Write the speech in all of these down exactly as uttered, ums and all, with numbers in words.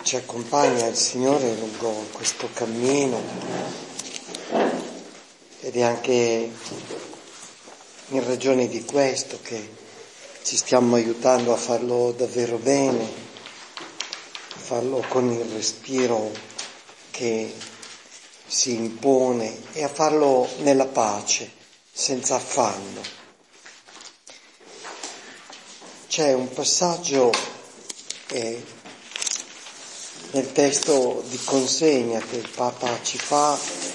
ci accompagna il Signore lungo questo cammino ed è anche in ragione di questo che ci stiamo aiutando a farlo davvero bene, a farlo con il respiro che si impone e a farlo nella pace, senza affanno. C'è un passaggio eh, nel testo di consegna che il Papa ci fa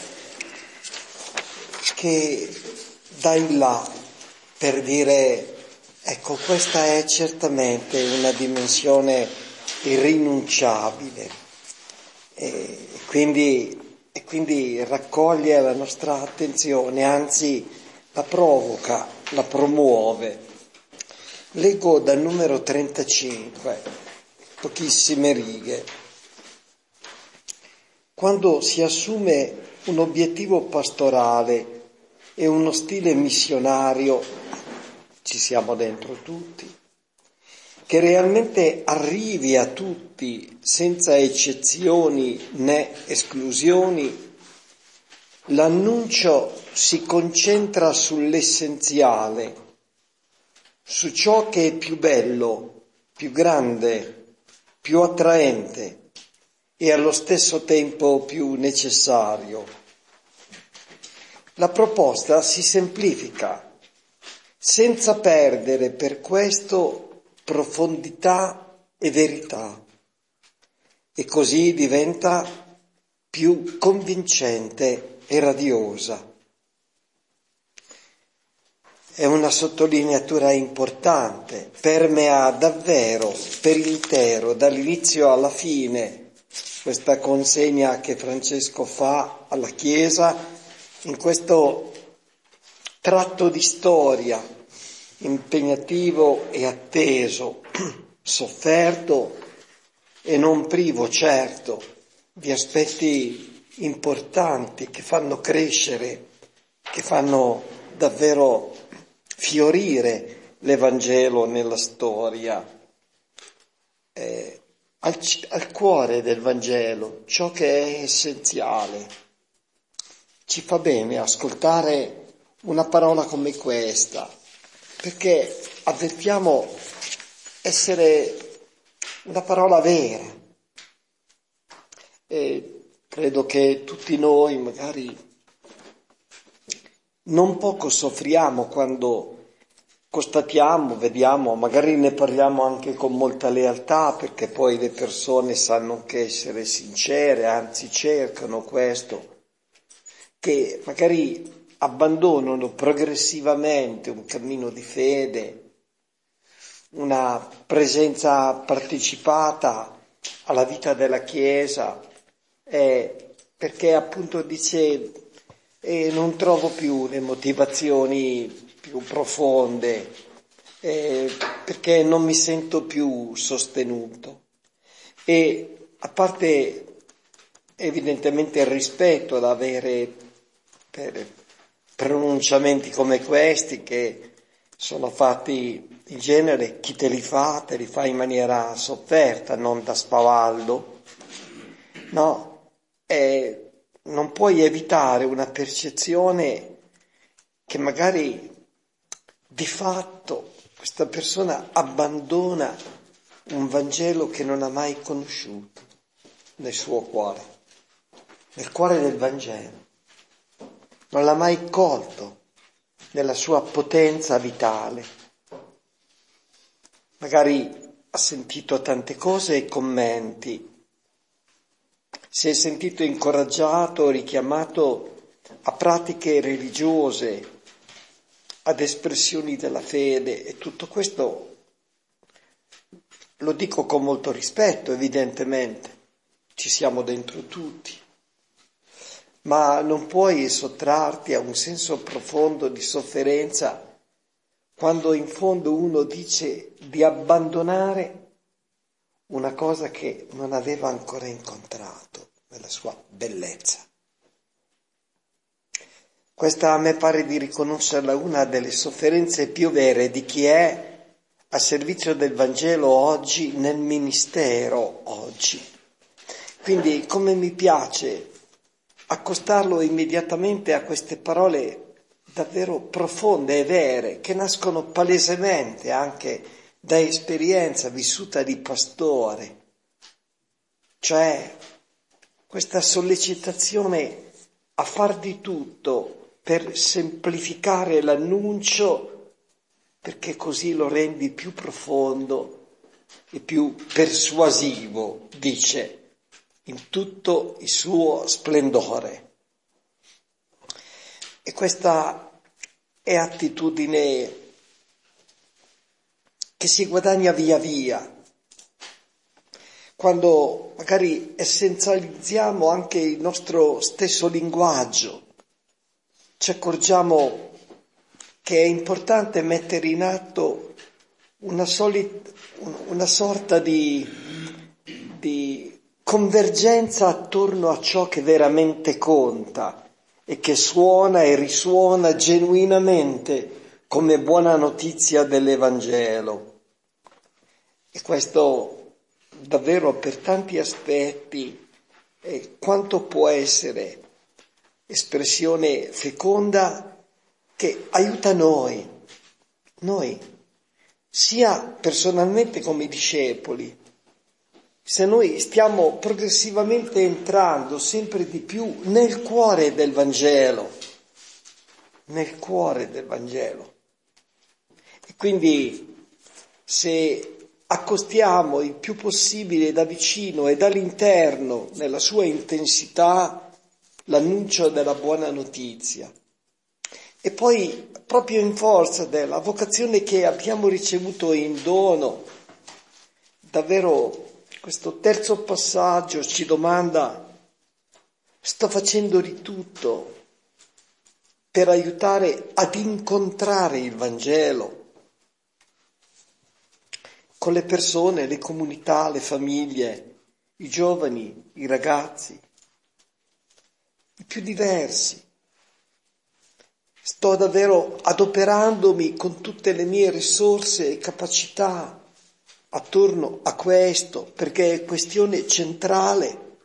che dà in là per dire, ecco, questa è certamente una dimensione irrinunciabile e quindi, e quindi raccoglie la nostra attenzione, anzi la provoca, la promuove. Leggo dal numero trentacinque, pochissime righe. Quando si assume un obiettivo pastorale e uno stile missionario, ci siamo dentro tutti, che realmente arrivi a tutti senza eccezioni né esclusioni, l'annuncio si concentra sull'essenziale, su ciò che è più bello, più grande, più attraente e allo stesso tempo più necessario. La proposta si semplifica, senza perdere per questo profondità e verità, e così diventa più convincente e radiosa. È una sottolineatura importante, permea davvero per intero, dall'inizio alla fine, questa consegna che Francesco fa alla Chiesa in questo tratto di storia impegnativo e atteso, sofferto e non privo, certo, di aspetti importanti che fanno crescere, che fanno davvero fiorire l'Evangelo nella storia. Eh, al, al cuore del Vangelo, ciò che è essenziale. Ci fa bene ascoltare una parola come questa, perché avvertiamo essere una parola vera. E credo che tutti noi magari non poco soffriamo quando constatiamo, vediamo, magari ne parliamo anche con molta lealtà, perché poi le persone sanno che essere sincere, anzi cercano questo, che magari abbandonano progressivamente un cammino di fede, una presenza partecipata alla vita della Chiesa, eh, perché appunto dice eh, non trovo più le motivazioni più profonde, eh, perché non mi sento più sostenuto. E a parte evidentemente il rispetto da avere per pronunciamenti come questi, che sono fatti in genere, chi te li fa, te li fa in maniera sofferta, non da spavaldo, no, eh, non puoi evitare una percezione che magari di fatto questa persona abbandona un Vangelo che non ha mai conosciuto nel suo cuore, nel cuore del Vangelo. Non l'ha mai colto nella sua potenza vitale. Magari ha sentito tante cose e commenti, si è sentito incoraggiato, richiamato a pratiche religiose, ad espressioni della fede, e tutto questo lo dico con molto rispetto, evidentemente, ci siamo dentro tutti. Ma non puoi sottrarti a un senso profondo di sofferenza quando in fondo uno dice di abbandonare una cosa che non aveva ancora incontrato nella sua bellezza. Questa a me pare di riconoscerla una delle sofferenze più vere di chi è a servizio del Vangelo oggi, nel ministero oggi. Quindi come mi piace accostarlo immediatamente a queste parole davvero profonde e vere, che nascono palesemente anche da esperienza vissuta di pastore, cioè questa sollecitazione a far di tutto per semplificare l'annuncio, perché così lo rendi più profondo e più persuasivo, dice, in tutto il suo splendore. E questa è attitudine che si guadagna via via, quando magari essenzializziamo anche il nostro stesso linguaggio, ci accorgiamo che è importante mettere in atto una, solit- una sorta di, di convergenza attorno a ciò che veramente conta e che suona e risuona genuinamente come buona notizia dell'Evangelo. E questo davvero per tanti aspetti eh, quanto può essere espressione feconda che aiuta noi, noi, sia personalmente come discepoli, se noi stiamo progressivamente entrando sempre di più nel cuore del Vangelo, nel cuore del Vangelo. E quindi se accostiamo il più possibile da vicino e dall'interno, nella sua intensità, l'annuncio della buona notizia. E poi, proprio in forza della vocazione che abbiamo ricevuto in dono, davvero questo terzo passaggio ci domanda: sto facendo di tutto per aiutare ad incontrare il Vangelo con le persone, le comunità, le famiglie, i giovani, i ragazzi, i più diversi. Sto davvero adoperandomi con tutte le mie risorse e capacità attorno a questo, perché è questione centrale.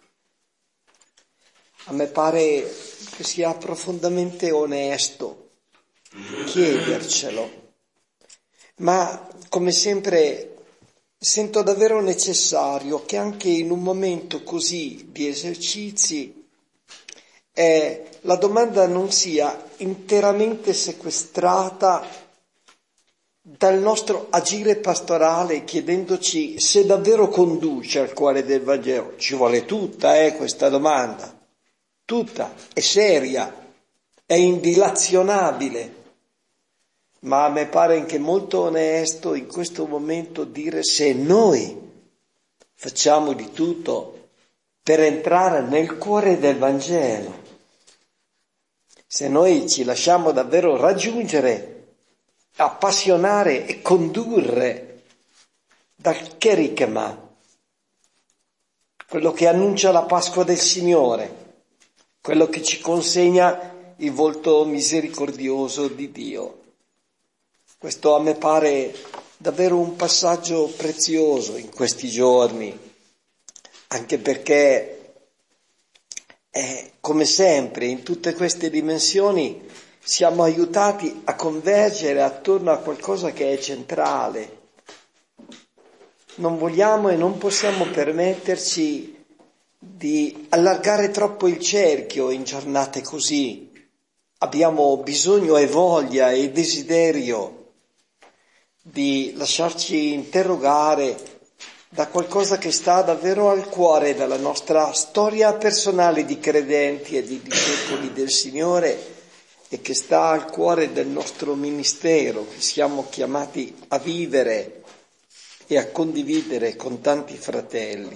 A me pare che sia profondamente onesto chiedercelo, ma come sempre sento davvero necessario che anche in un momento così di esercizi eh, la domanda non sia interamente sequestrata dal nostro agire pastorale, chiedendoci se davvero conduce al cuore del Vangelo. Ci vuole tutta eh, questa domanda, tutta, è seria, è indilazionabile. Ma a me pare anche molto onesto in questo momento dire se noi facciamo di tutto per entrare nel cuore del Vangelo, se noi ci lasciamo davvero raggiungere, appassionare e condurre dal Kerigma, quello che annuncia la Pasqua del Signore, quello che ci consegna il volto misericordioso di Dio. Questo a me pare davvero un passaggio prezioso in questi giorni, anche perché eh, come sempre in tutte queste dimensioni siamo aiutati a convergere attorno a qualcosa che è centrale. Non vogliamo e non possiamo permetterci di allargare troppo il cerchio in giornate così. Abbiamo bisogno e voglia e desiderio di lasciarci interrogare da qualcosa che sta davvero al cuore della nostra storia personale di credenti e di discepoli del Signore e che sta al cuore del nostro ministero che siamo chiamati a vivere e a condividere con tanti fratelli.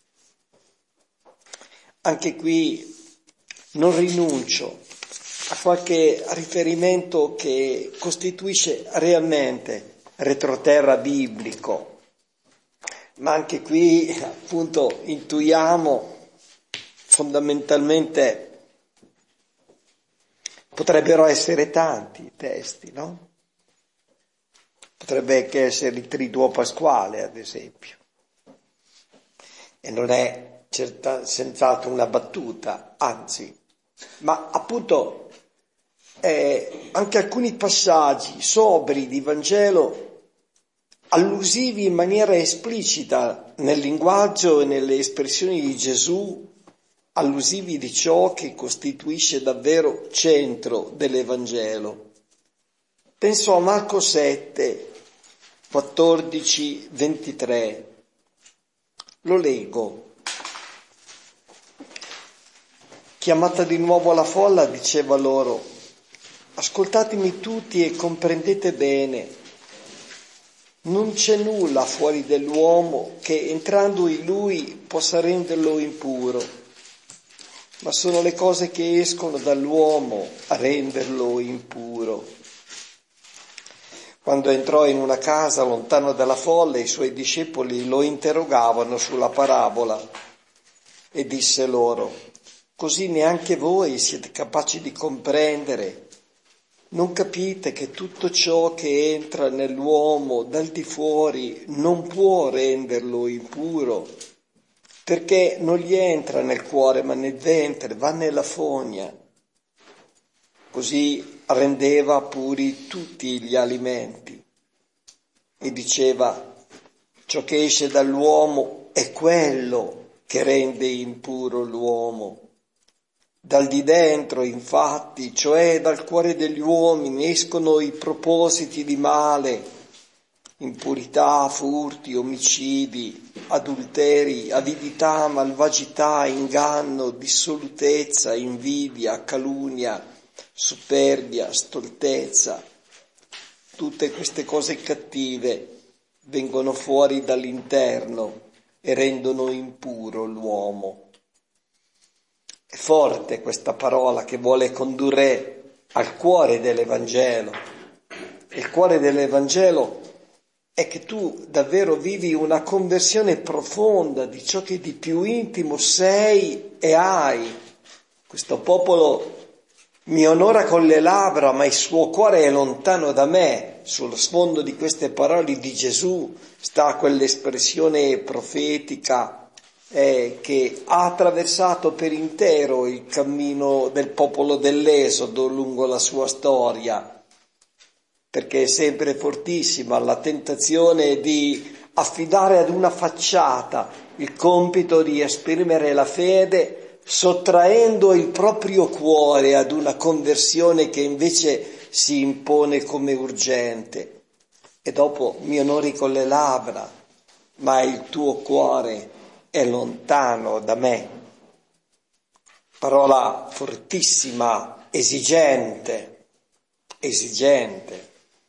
Anche qui non rinuncio a qualche riferimento che costituisce realmente retroterra biblico, ma anche qui appunto intuiamo fondamentalmente potrebbero essere tanti i testi, no? Potrebbe anche essere il triduo pasquale, ad esempio, e non è certa, senz'altro una battuta, anzi, ma appunto eh, anche alcuni passaggi sobri di Vangelo, allusivi in maniera esplicita nel linguaggio e nelle espressioni di Gesù, allusivi di ciò che costituisce davvero centro dell'Evangelo. Penso a Marco sette, quattordici, ventitré. Lo leggo. Chiamata di nuovo alla folla, diceva loro: ascoltatemi tutti e comprendete bene. Non c'è nulla fuori dell'uomo che, entrando in lui, possa renderlo impuro, ma sono le cose che escono dall'uomo a renderlo impuro. Quando entrò in una casa lontano dalla folla, i suoi discepoli lo interrogavano sulla parabola e disse loro: così neanche voi siete capaci di comprendere? Non capite che tutto ciò che entra nell'uomo dal di fuori non può renderlo impuro, perché non gli entra nel cuore ma nel ventre, va nella fogna. Così rendeva puri tutti gli alimenti e diceva: ciò che esce dall'uomo è quello che rende impuro l'uomo. Dal di dentro, infatti, cioè dal cuore degli uomini, escono i propositi di male, impurità, furti, omicidi, adulteri, avidità, malvagità, inganno, dissolutezza, invidia, calunnia, superbia, stoltezza. Tutte queste cose cattive vengono fuori dall'interno e rendono impuro l'uomo. È forte questa parola che vuole condurre al cuore dell'Evangelo. Il cuore dell'Evangelo è che tu davvero vivi una conversione profonda di ciò che di più intimo sei e hai. Questo popolo mi onora con le labbra, ma il suo cuore è lontano da me. Sullo sfondo di queste parole di Gesù sta quell'espressione profetica eh, che ha attraversato per intero il cammino del popolo dell'Esodo lungo la sua storia, perché è sempre fortissima la tentazione di affidare ad una facciata il compito di esprimere la fede, sottraendo il proprio cuore ad una conversione che invece si impone come urgente. E dopo mi onori con le labbra, ma il tuo cuore è lontano da me. Parola fortissima, esigente, esigente.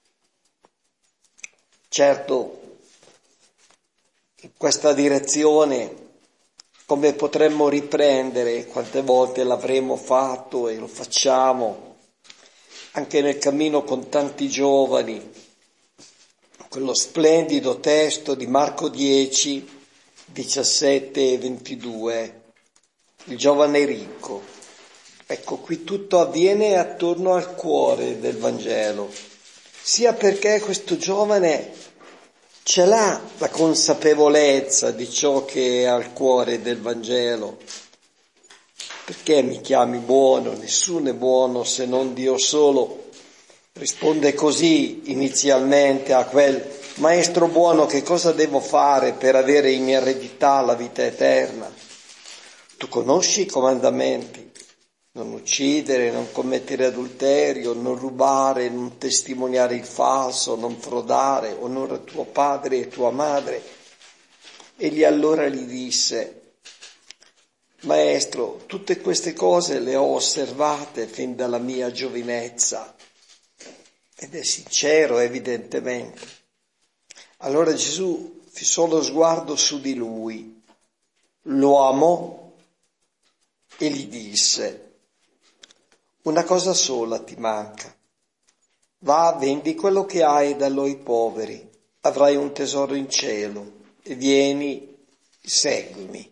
Certo, in questa direzione, come potremmo riprendere, quante volte l'avremo fatto e lo facciamo, anche nel cammino con tanti giovani, quello splendido testo di Marco dieci, diciassette e ventidue, il giovane ricco. Ecco, qui tutto avviene attorno al cuore del Vangelo, sia perché questo giovane ce l'ha la consapevolezza di ciò che è al cuore del Vangelo. Perché mi chiami buono? Nessuno è buono se non Dio solo. Risponde così inizialmente a quel maestro buono: che cosa devo fare per avere in eredità la vita eterna? Tu conosci i comandamenti: non uccidere, non commettere adulterio, non rubare, non testimoniare il falso, non frodare, onora tuo padre e tua madre. Egli allora gli disse: Maestro, tutte queste cose le ho osservate fin dalla mia giovinezza. Ed è sincero, evidentemente. Allora Gesù fissò lo sguardo su di lui, lo amò e gli disse: una cosa sola ti manca. Va, vendi quello che hai e dallo ai poveri, avrai un tesoro in cielo, e vieni, seguimi.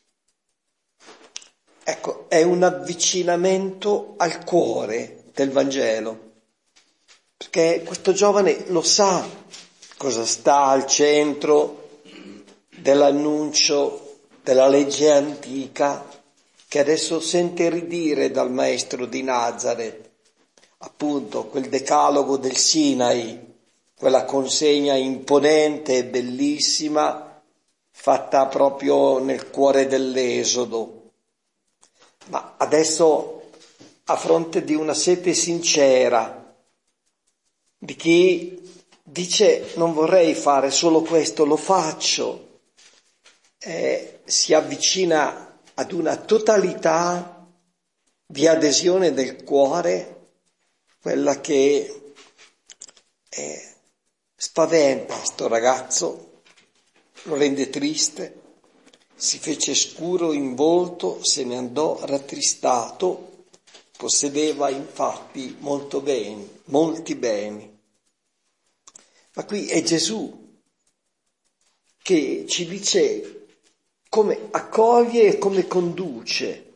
Ecco, è un avvicinamento al cuore del Vangelo, perché questo giovane lo sa cosa sta al centro dell'annuncio della legge antica, che adesso sente ridire dal maestro di Nazareth, appunto quel decalogo del Sinai, quella consegna imponente e bellissima fatta proprio nel cuore dell'Esodo. Ma adesso, a fronte di una sete sincera, di chi dice non vorrei fare solo questo, lo faccio, eh, si avvicina ad una totalità di adesione del cuore, quella che eh, spaventa sto ragazzo, lo rende triste, si fece scuro in volto, se ne andò rattristato, possedeva infatti molto bene, molti beni. Ma qui è Gesù che ci dice come accoglie e come conduce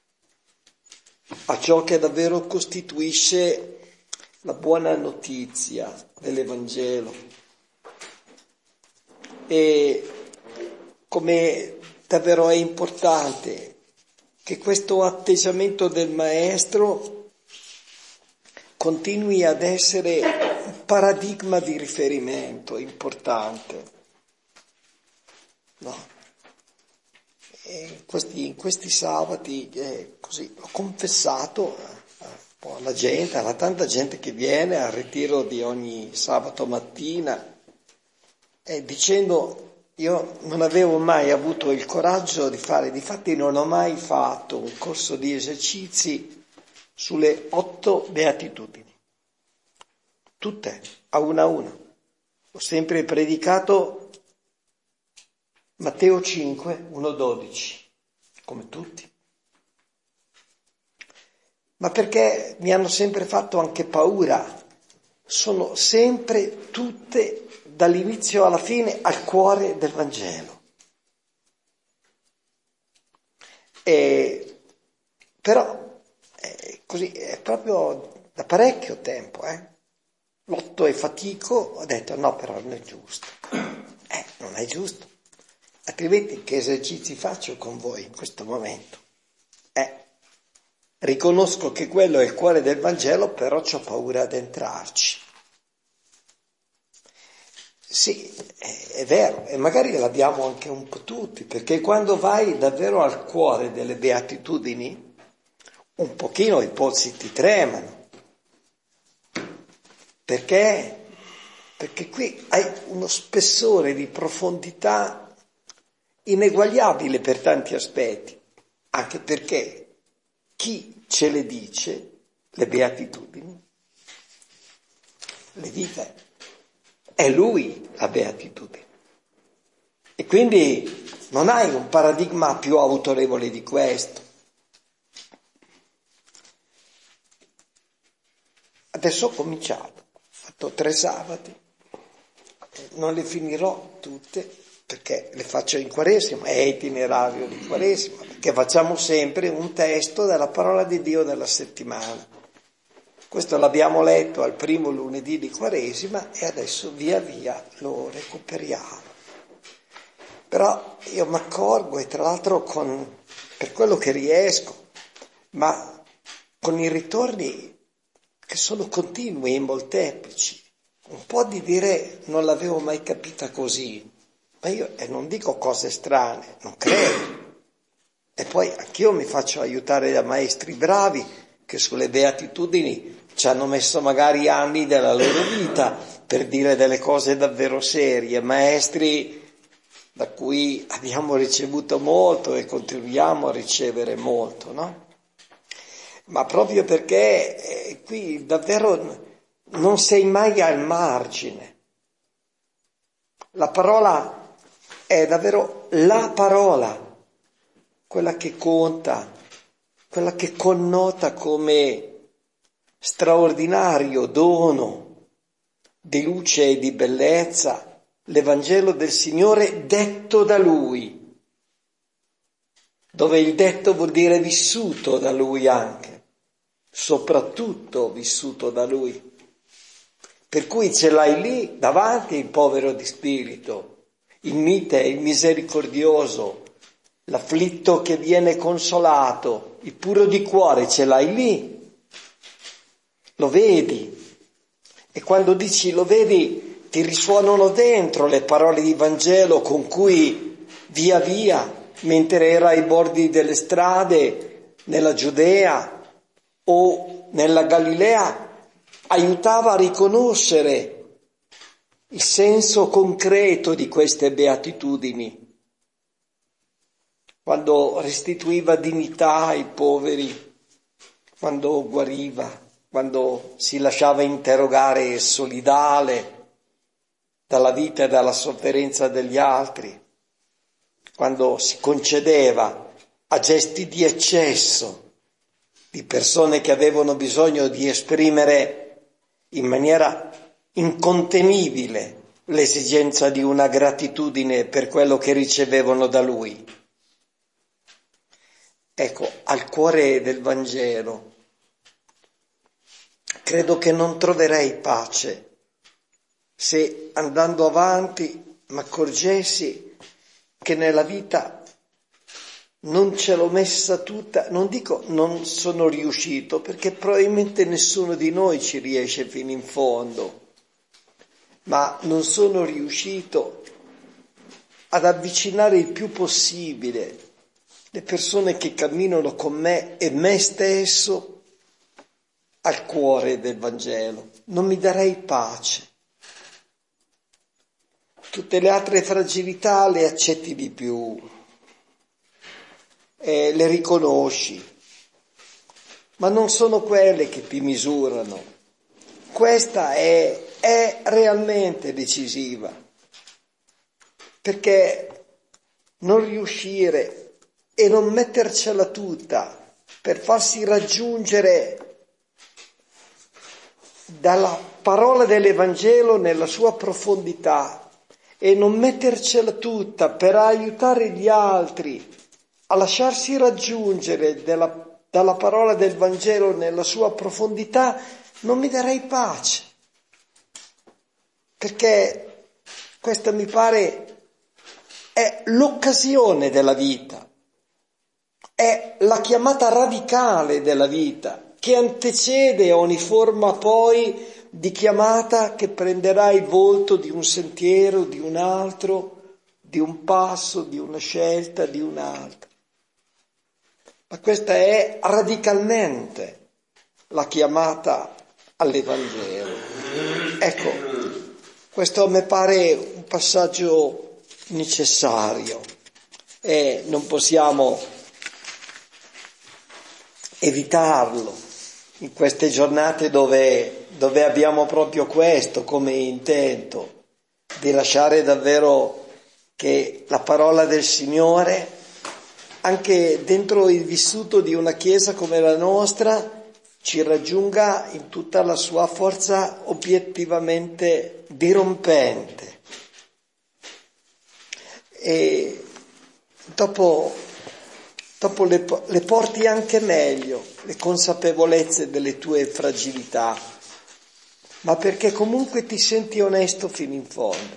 a ciò che davvero costituisce la buona notizia dell'Evangelo. E come davvero è importante che questo atteggiamento del Maestro continui ad essere un paradigma di riferimento importante. No. E in, questi, in questi sabati eh, così l'ho confessato eh, un po' alla gente, alla tanta gente che viene al ritiro di ogni sabato mattina, eh, dicendo io non avevo mai avuto il coraggio di fare, difatti non ho mai fatto un corso di esercizi sulle otto beatitudini, tutte, a una a una. Ho sempre predicato Matteo cinque, uno dodici, come tutti. Ma perché mi hanno sempre fatto anche paura, sono sempre tutte dall'inizio alla fine al cuore del Vangelo. E, però è così, è proprio da parecchio tempo, eh. Lotto e fatico, ho detto no, però non è giusto. Eh, non è giusto. Altrimenti che esercizi faccio con voi in questo momento? Eh, riconosco che quello è il cuore del Vangelo, però c'ho paura ad entrarci. Sì, è vero, e magari l'abbiamo anche un po' tutti, perché quando vai davvero al cuore delle beatitudini, un pochino i polsi ti tremano. Perché? Perché qui hai uno spessore di profondità ineguagliabile per tanti aspetti, anche perché chi ce le dice, le beatitudini, le vive. È lui la beatitudine. E quindi non hai un paradigma più autorevole di questo. Adesso ho cominciato, ho fatto tre sabati, non le finirò tutte perché le faccio in Quaresima, è itinerario di Quaresima, perché facciamo sempre un testo della parola di Dio della settimana. Questo l'abbiamo letto al primo lunedì di Quaresima e adesso via via lo recuperiamo. Però io mi accorgo, e tra l'altro con, per quello che riesco, ma con i ritorni che sono continui e molteplici, un po' di dire non l'avevo mai capita così, ma io e non dico cose strane, non credo. E poi anch'io mi faccio aiutare da maestri bravi che sulle beatitudini ci hanno messo magari anni della loro vita per dire delle cose davvero serie, maestri da cui abbiamo ricevuto molto e continuiamo a ricevere molto, no? Ma proprio perché eh, qui davvero non sei mai al margine. La parola è davvero la parola, quella che conta, quella che connota come straordinario dono di luce e di bellezza l'Evangelo del Signore detto da Lui, dove il detto vuol dire vissuto da Lui anche, soprattutto vissuto da Lui. Per cui ce l'hai lì davanti il povero di spirito, il mite, il misericordioso, l'afflitto che viene consolato, il puro di cuore ce l'hai lì, lo vedi, e quando dici lo vedi ti risuonano dentro le parole di Vangelo con cui via via, mentre era ai bordi delle strade, nella Giudea o nella Galilea, aiutava a riconoscere il senso concreto di queste beatitudini. Quando restituiva dignità ai poveri, quando guariva, quando si lasciava interrogare solidale dalla vita e dalla sofferenza degli altri, quando si concedeva a gesti di eccesso di persone che avevano bisogno di esprimere in maniera incontenibile l'esigenza di una gratitudine per quello che ricevevano da lui. Ecco, al cuore del Vangelo credo che non troverei pace se andando avanti mi accorgessi che nella vita non ce l'ho messa tutta, non dico non sono riuscito, perché probabilmente nessuno di noi ci riesce fino in fondo, ma non sono riuscito ad avvicinare il più possibile le persone che camminano con me e me stesso al cuore del Vangelo. Non mi darei pace. Tutte le altre fragilità le accetti di più, eh, le riconosci, ma non sono quelle che ti misurano. Questa è, è realmente decisiva, perché non riuscire e non mettercela tutta per farsi raggiungere dalla parola dell'Evangelo nella sua profondità e non mettercela tutta per aiutare gli altri a lasciarsi raggiungere della, dalla parola del Vangelo nella sua profondità, non mi darei pace, perché questa mi pare è l'occasione della vita, è la chiamata radicale della vita che antecede ogni forma poi di chiamata che prenderà il volto di un sentiero, di un altro, di un passo, di una scelta, di un'altra. Ma questa è radicalmente la chiamata all'Evangelo. Ecco, questo mi pare un passaggio necessario e non possiamo evitarlo in queste giornate dove, dove abbiamo proprio questo come intento, di lasciare davvero che la parola del Signore, anche dentro il vissuto di una Chiesa come la nostra, ci raggiunga in tutta la sua forza obiettivamente dirompente. E dopo, dopo le, le porti anche meglio, le consapevolezze delle tue fragilità, ma perché comunque ti senti onesto fino in fondo.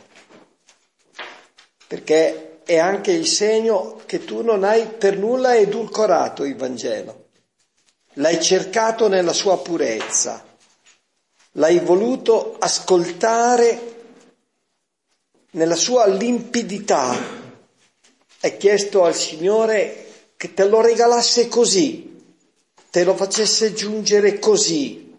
Perché è anche il segno che tu non hai per nulla edulcorato il Vangelo. L'hai cercato nella sua purezza, l'hai voluto ascoltare nella sua limpidità. Hai chiesto al Signore che te lo regalasse così, te lo facesse giungere così.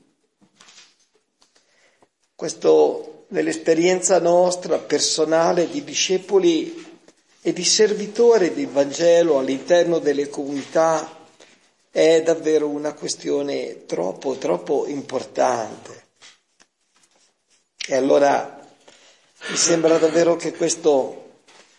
Questo nell'esperienza nostra personale di discepoli e di servitori del Vangelo all'interno delle comunità è davvero una questione troppo, troppo importante. E allora mi sembra davvero che questo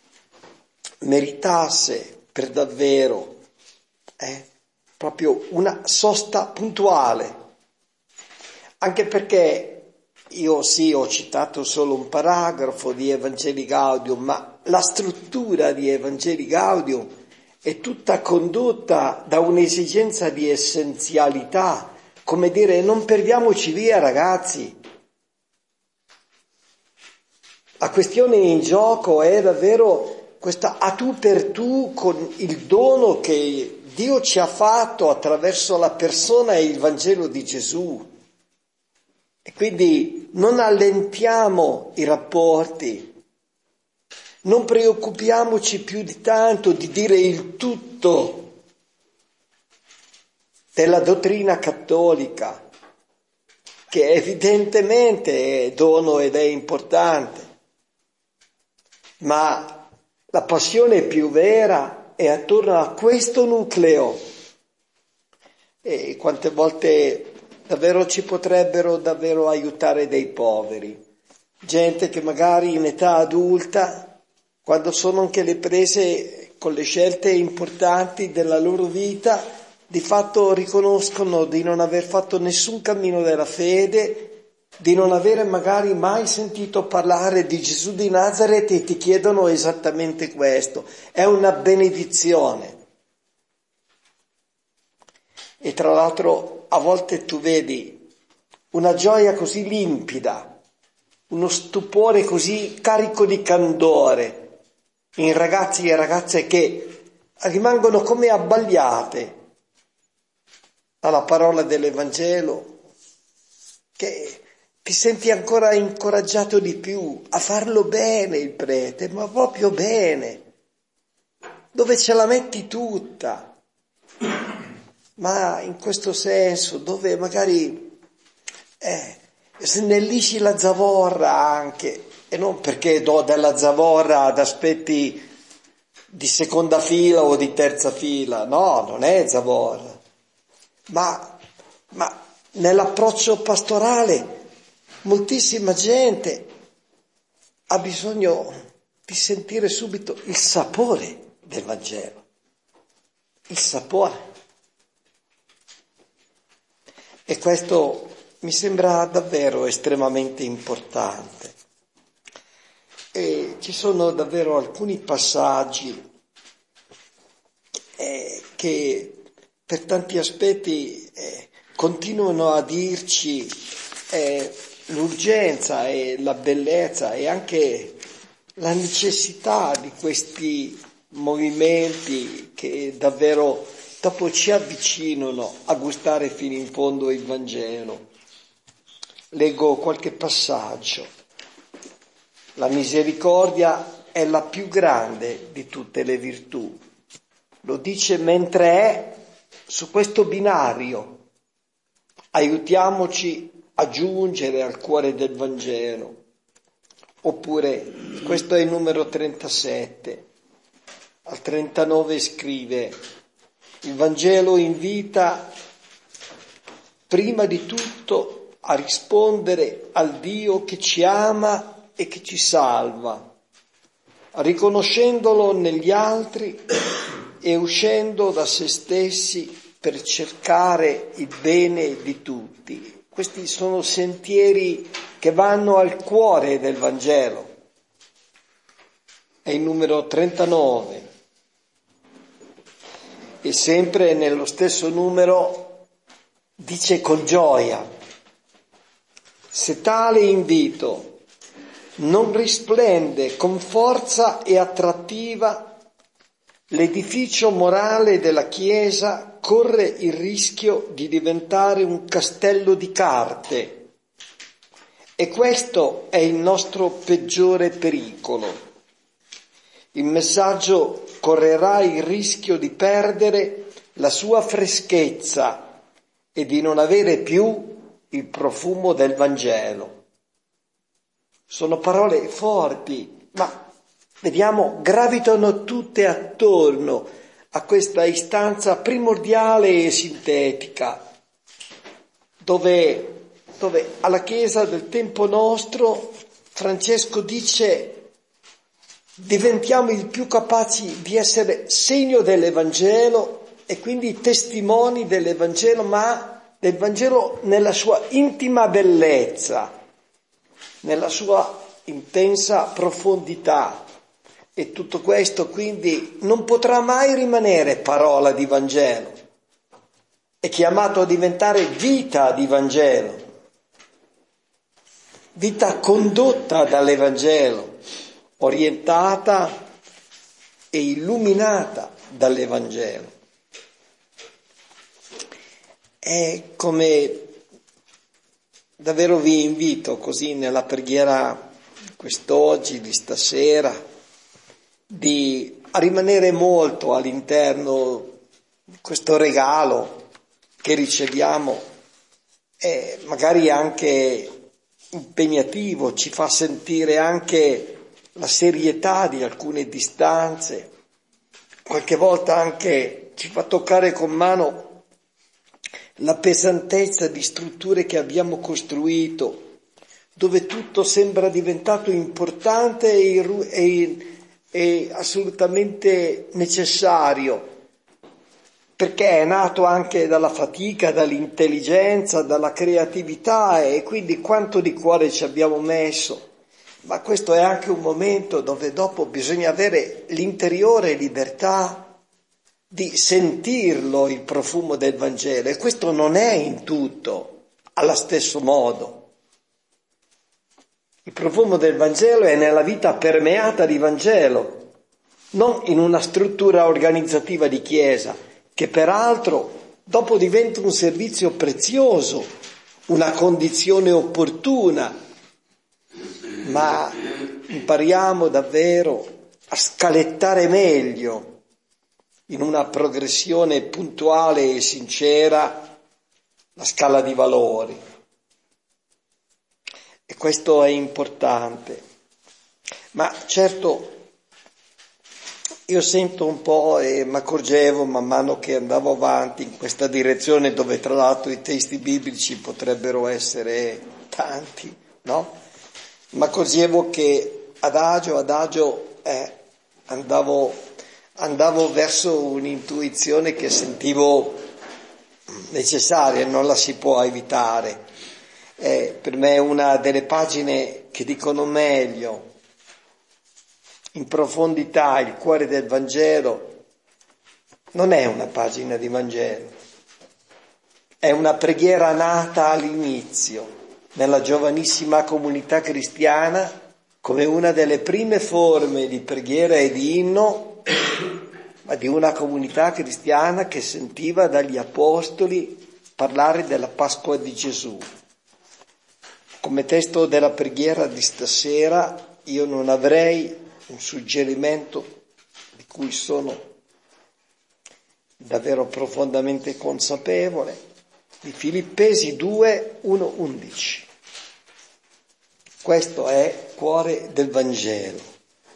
meritasse per davvero eh, proprio una sosta puntuale, anche perché io sì, ho citato solo un paragrafo di Evangelii Gaudium, ma la struttura di Evangelii Gaudium è tutta condotta da un'esigenza di essenzialità, come dire, non perdiamoci via, ragazzi. La questione in gioco è davvero questa a tu per tu con il dono che Dio ci ha fatto attraverso la persona e il Vangelo di Gesù. E quindi non allentiamo i rapporti, non preoccupiamoci più di tanto di dire il tutto della dottrina cattolica, che evidentemente è dono ed è importante, ma la passione più vera è attorno a questo nucleo. E quante volte davvero ci potrebbero davvero aiutare dei poveri, gente che magari in età adulta, quando sono anche le prese con le scelte importanti della loro vita, di fatto riconoscono di non aver fatto nessun cammino della fede, di non avere magari mai sentito parlare di Gesù di Nazaret e ti chiedono esattamente questo. È una benedizione. E tra l'altro a volte tu vedi una gioia così limpida, uno stupore così carico di candore in ragazzi e ragazze che rimangono come abbagliate alla parola dell'Evangelo, che ti senti ancora incoraggiato di più a farlo bene il prete, ma proprio bene, dove ce la metti tutta. Ma in questo senso, dove magari eh, snellisci la zavorra anche, e non perché do della zavorra ad aspetti di seconda fila o di terza fila, no, non è zavorra, ma, ma nell'approccio pastorale moltissima gente ha bisogno di sentire subito il sapore del Vangelo, il sapore. E questo mi sembra davvero estremamente importante. E ci sono davvero alcuni passaggi eh, che per tanti aspetti eh, continuano a dirci eh, l'urgenza e la bellezza e anche la necessità di questi movimenti che davvero dopo ci avvicinano a gustare fino in fondo il Vangelo. Leggo qualche passaggio. La misericordia è la più grande di tutte le virtù. Lo dice mentre è su questo binario. Aiutiamoci a giungere al cuore del Vangelo. Oppure, questo è il numero trentasette. Al trentanove scrive: il Vangelo invita prima di tutto a rispondere al Dio che ci ama e che ci salva, riconoscendolo negli altri e uscendo da se stessi per cercare il bene di tutti. Questi sono sentieri che vanno al cuore del Vangelo. È il numero trentanove. E sempre nello stesso numero dice con gioia: se tale invito non risplende con forza e attrattiva, l'edificio morale della Chiesa corre il rischio di diventare un castello di carte, e questo è il nostro peggiore pericolo. Il messaggio correrà il rischio di perdere la sua freschezza e di non avere più il profumo del Vangelo. Sono parole forti, ma vediamo, gravitano tutte attorno a questa istanza primordiale e sintetica, dove, dove alla Chiesa del tempo nostro Francesco dice: diventiamo il più capaci di essere segno dell'Evangelo e quindi testimoni dell'Evangelo, ma del Vangelo nella sua intima bellezza, nella sua intensa profondità. E tutto questo quindi non potrà mai rimanere parola di Vangelo. È chiamato a diventare vita di Vangelo, vita condotta dall'Evangelo, orientata e illuminata dall'Evangelo. È come davvero vi invito così nella preghiera quest'oggi, di stasera, di a rimanere molto all'interno di questo regalo che riceviamo, e magari anche impegnativo, ci fa sentire anche la serietà di alcune distanze, qualche volta anche ci fa toccare con mano la pesantezza di strutture che abbiamo costruito, dove tutto sembra diventato importante e, e, e assolutamente necessario, perché è nato anche dalla fatica, dall'intelligenza, dalla creatività, e quindi quanto di cuore ci abbiamo messo. Ma questo è anche un momento dove dopo bisogna avere l'interiore libertà di sentirlo il profumo del Vangelo, e questo non è in tutto allo stesso modo. Il profumo del Vangelo è nella vita permeata di Vangelo, non in una struttura organizzativa di Chiesa, che peraltro dopo diventa un servizio prezioso, una condizione opportuna, ma impariamo davvero a scalettare meglio in una progressione puntuale e sincera la scala di valori. E questo è importante. Ma certo, io sento un po' e mi accorgevo man mano che andavo avanti in questa direzione, dove tra l'altro i testi biblici potrebbero essere tanti, no? Mi accorgevo che adagio, adagio eh, andavo... andavo verso un'intuizione che sentivo necessaria, non la si può evitare. È per me una delle pagine che dicono meglio, in profondità, il cuore del Vangelo. Non è una pagina di Vangelo, è una preghiera nata all'inizio, nella giovanissima comunità cristiana, come una delle prime forme di preghiera e di inno, ma di una comunità cristiana che sentiva dagli apostoli parlare della Pasqua di Gesù. Come testo della preghiera di stasera io non avrei un suggerimento di cui sono davvero profondamente consapevole, di Filippesi due, uno, undici. Questo è cuore del Vangelo.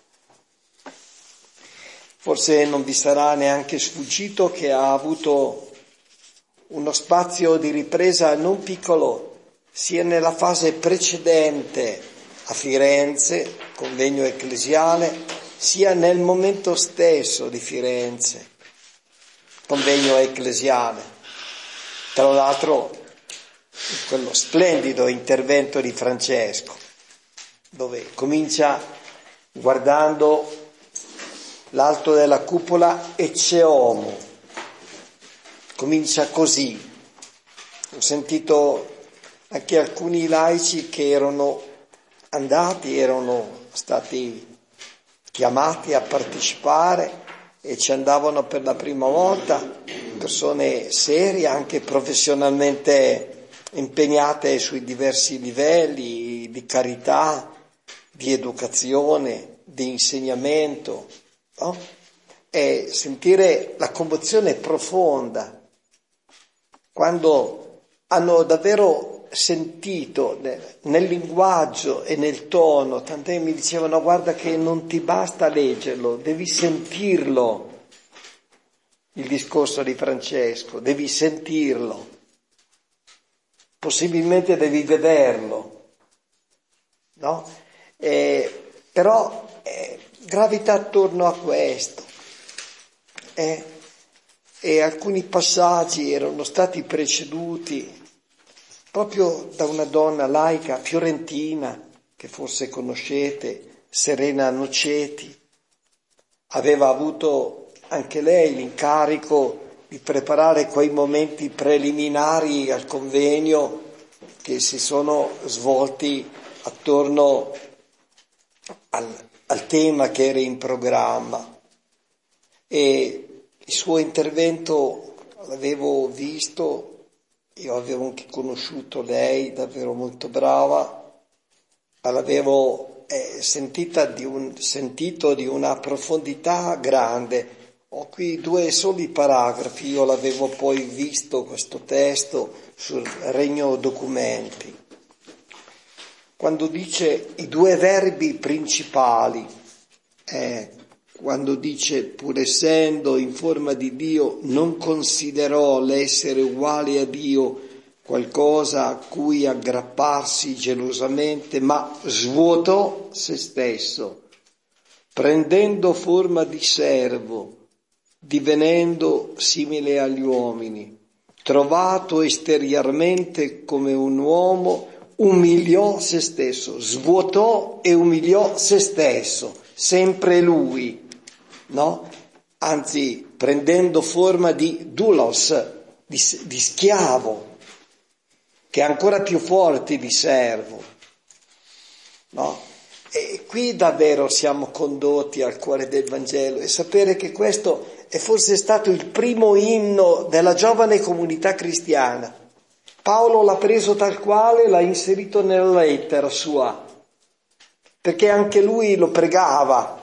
Forse non vi sarà neanche sfuggito che ha avuto uno spazio di ripresa non piccolo sia nella fase precedente a Firenze, convegno ecclesiale, sia nel momento stesso di Firenze, convegno ecclesiale. Tra l'altro quello splendido intervento di Francesco, dove comincia guardando l'alto della cupola Ecce Homo, comincia così. Ho sentito anche alcuni laici che erano andati, erano stati chiamati a partecipare e ci andavano per la prima volta, persone serie, anche professionalmente impegnate sui diversi livelli di carità, di educazione, di insegnamento, no? E sentire la commozione profonda quando hanno davvero sentito nel linguaggio e nel tono, tant'è mi dicevano: guarda che non ti basta leggerlo, devi sentirlo, il discorso di Francesco, devi sentirlo, possibilmente devi vederlo, no? Eh, però eh, gravita attorno a questo, eh, e alcuni passaggi erano stati preceduti proprio da una donna laica fiorentina che forse conoscete, Serena Noceti. Aveva avuto anche lei l'incarico di preparare quei momenti preliminari al convegno che si sono svolti attorno al, al tema che era in programma. e il suo intervento l'avevo visto, io avevo anche conosciuto lei, davvero molto brava, l'avevo eh, sentita di un, sentito di una profondità grande. Ho qui due soli paragrafi, io l'avevo poi visto questo testo sul Regno Documenti. Quando dice i due verbi principali, eh, quando dice pur essendo in forma di Dio non considerò l'essere uguale a Dio qualcosa a cui aggrapparsi gelosamente, ma svuotò se stesso, prendendo forma di servo, divenendo simile agli uomini, trovato esteriormente come un uomo, umiliò se stesso, svuotò e umiliò se stesso, sempre lui, no? Anzi, prendendo forma di doulos, di, di schiavo, che è ancora più forte di servo, no? E qui davvero siamo condotti al cuore del Vangelo e sapere che questo è forse stato il primo inno della giovane comunità cristiana. Paolo l'ha preso tal quale, l'ha inserito nella lettera sua, perché anche lui lo pregava.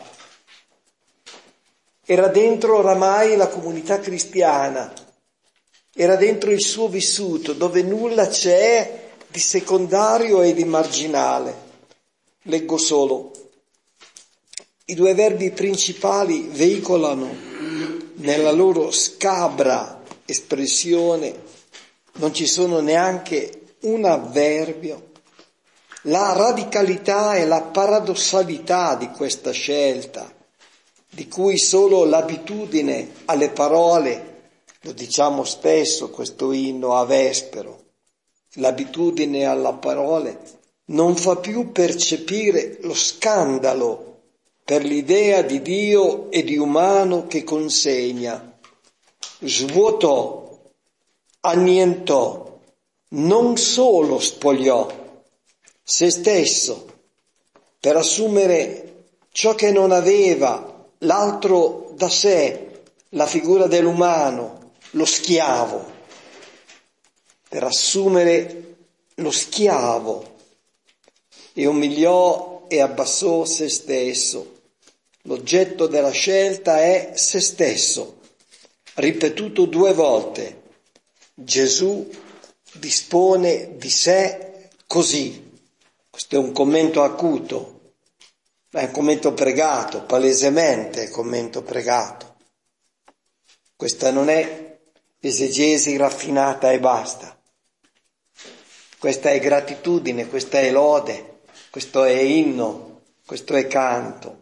Era dentro oramai la comunità cristiana, era dentro il suo vissuto, dove nulla c'è di secondario e di marginale. Leggo solo. I due verbi principali veicolano nella loro scabra espressione, non ci sono neanche un avverbio, la radicalità e la paradossalità di questa scelta, di cui solo l'abitudine alle parole, lo diciamo spesso questo inno a Vespero, l'abitudine alle parole non fa più percepire lo scandalo per l'idea di Dio e di umano che consegna. Svuotò, annientò, non solo spogliò se stesso per assumere ciò che non aveva l'altro da sé, la figura dell'umano, lo schiavo, per assumere lo schiavo, e umiliò e abbassò se stesso. L'oggetto della scelta è se stesso, ripetuto due volte. Gesù dispone di sé così. Questo è un commento acuto, è un commento pregato, palesemente è commento pregato. Questa non è esegesi raffinata e basta. Questa è gratitudine, questa è lode, questo è inno, questo è canto.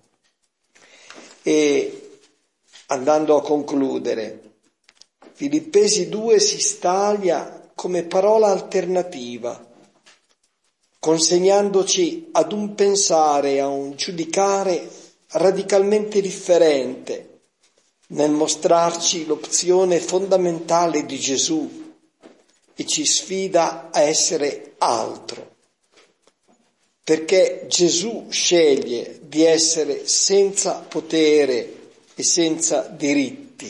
E andando a concludere, Filippesi due si staglia come parola alternativa, consegnandoci ad un pensare, a un giudicare radicalmente differente, nel mostrarci l'opzione fondamentale di Gesù e ci sfida a essere altro. Perché Gesù sceglie di essere senza potere e senza diritti.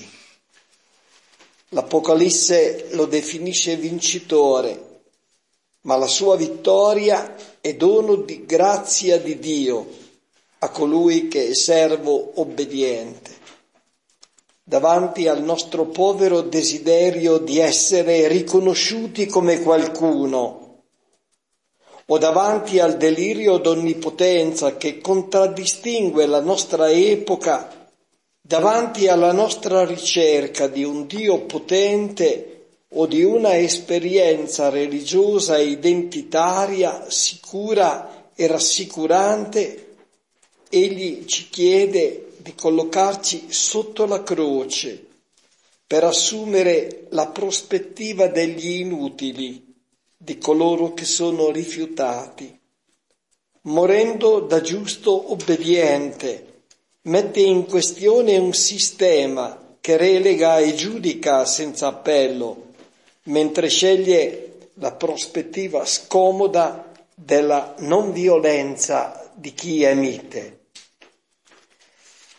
L'Apocalisse lo definisce vincitore, ma la sua vittoria è dono di grazia di Dio a colui che è servo obbediente. Davanti al nostro povero desiderio di essere riconosciuti come qualcuno, o davanti al delirio d'onnipotenza che contraddistingue la nostra epoca, davanti alla nostra ricerca di un Dio potente o di una esperienza religiosa e identitaria sicura e rassicurante, egli ci chiede di collocarci sotto la croce per assumere la prospettiva degli inutili, di coloro che sono rifiutati. Morendo da giusto obbediente, mette in questione un sistema che relega e giudica senza appello, mentre sceglie la prospettiva scomoda della non violenza di chi è mite.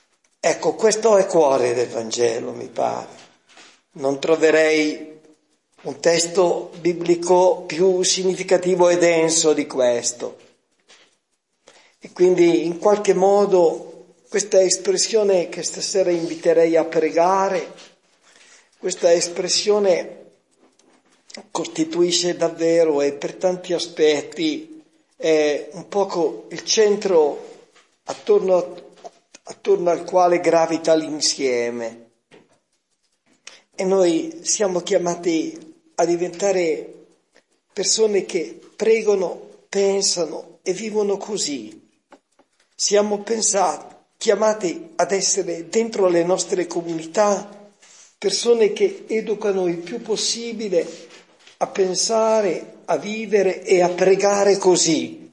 Ecco, questo è il cuore del Vangelo, mi pare. Non troverei un testo biblico più significativo e denso di questo. E quindi in qualche modo questa espressione che stasera inviterei a pregare, questa espressione costituisce davvero e per tanti aspetti è un poco il centro attorno, attorno al quale gravita l'insieme. E noi siamo chiamati a diventare persone che pregano, pensano e vivono così. Siamo pensati, chiamati ad essere dentro le nostre comunità persone che educano il più possibile a pensare, a vivere e a pregare così.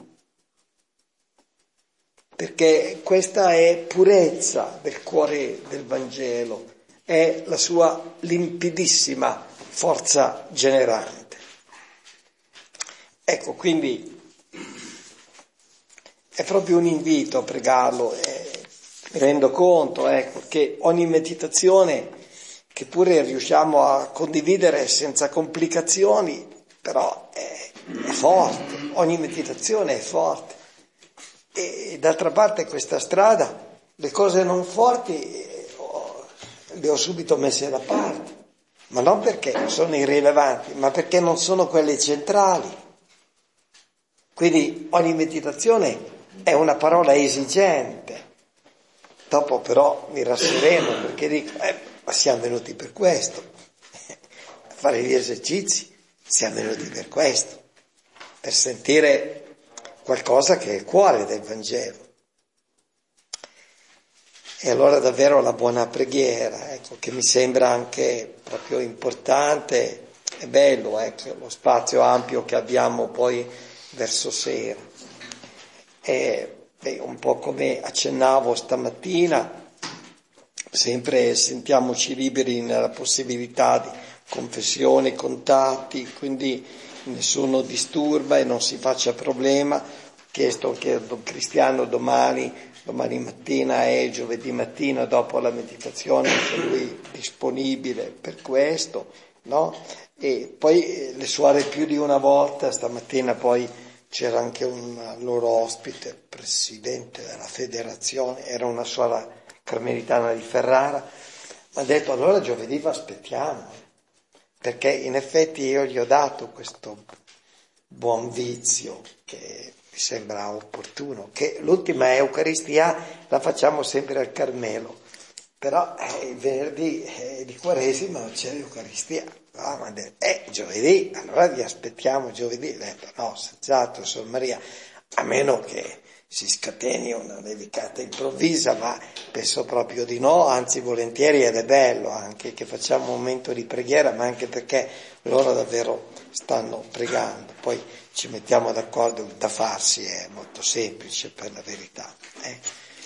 Perché questa è purezza del cuore del Vangelo, è la sua limpidissima forza generante. Ecco, quindi è proprio un invito a pregarlo. E mi rendo conto, ecco, che ogni meditazione che pure riusciamo a condividere senza complicazioni, però è, è forte, ogni meditazione è forte. E d'altra parte questa strada, le cose non forti le ho subito messe da parte, ma non perché sono irrilevanti, ma perché non sono quelle centrali. Quindi ogni meditazione è una parola esigente. Dopo però mi rassereno perché dico, eh, ma siamo venuti per questo, a fare gli esercizi, siamo venuti per questo, per sentire qualcosa che è il cuore del Vangelo. E allora davvero la buona preghiera, ecco, che mi sembra anche proprio importante e bello, ecco, lo spazio ampio che abbiamo poi verso sera. E beh, un po' come accennavo stamattina, sempre sentiamoci liberi nella possibilità di confessione, contatti, quindi nessuno disturba e non si faccia problema. Ho chiesto anche a Don Cristiano domani, domani mattina e giovedì mattina dopo la meditazione, se lui è disponibile per questo, no? E poi le suore più di una volta, stamattina poi c'era anche un loro ospite, presidente della federazione, era una suora carmelitana di Ferrara, mi ha detto allora giovedì vi aspettiamo, perché in effetti io gli ho dato questo buon vizio che mi sembra opportuno, che l'ultima Eucaristia la facciamo sempre al Carmelo, però eh, il venerdì eh, di Quaresima non c'è l'Eucaristia. Ah, ma detto, eh, giovedì, allora vi aspettiamo giovedì. Ho detto, no, senz'altro, Sor Maria, a meno che si scateni una nevicata improvvisa, ma penso proprio di no, anzi volentieri, ed è bello anche che facciamo un momento di preghiera, ma anche perché loro davvero stanno pregando. Poi ci mettiamo d'accordo, da farsi è molto semplice per la verità. Eh.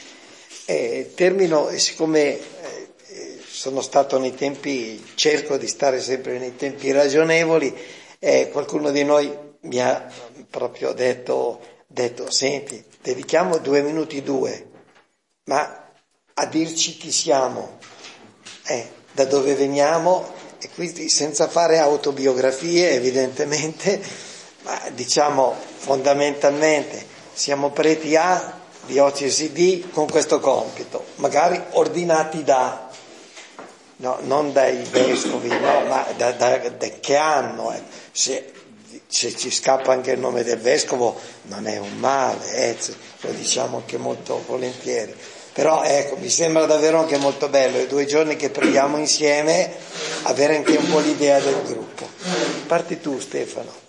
E termino, e siccome eh, sono stato nei tempi, cerco di stare sempre nei tempi ragionevoli, eh, qualcuno di noi mi ha proprio detto, detto, senti, dedichiamo due minuti due, ma a dirci chi siamo, eh, da dove veniamo, e quindi senza fare autobiografie evidentemente, ma diciamo fondamentalmente siamo preti A, diocesi D, con questo compito, magari ordinati da, no, non dai vescovi, no, ma da, da, da che hanno, eh. se, se ci scappa anche il nome del vescovo non è un male, eh, lo diciamo anche molto volentieri, però ecco, mi sembra davvero anche molto bello i due giorni che preghiamo insieme avere anche un po' l'idea del gruppo. Parti tu, Stefano.